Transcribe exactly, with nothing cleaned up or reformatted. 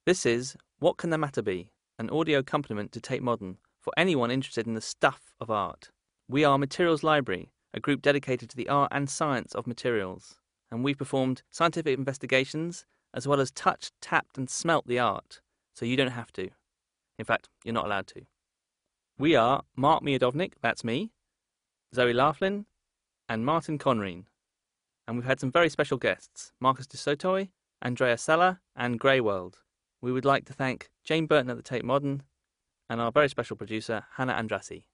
This is What Can the Matter Be? An audio accompaniment to Tate Modern for anyone interested in the stuff of art. We are Materials Library, a group dedicated to the art and science of materials, and we've performed scientific investigations as well as touched, tapped and smelt the art, so you don't have to. In fact, you're not allowed to. We are Mark Miodownik, that's me, Zoe Laughlin, and Martin Conreen. And we've had some very special guests, Marcus de Sotoy, Andrea Sella, and Grey World. We would like to thank Jane Burton at the Tate Modern and our very special producer, Hannah Andrassy.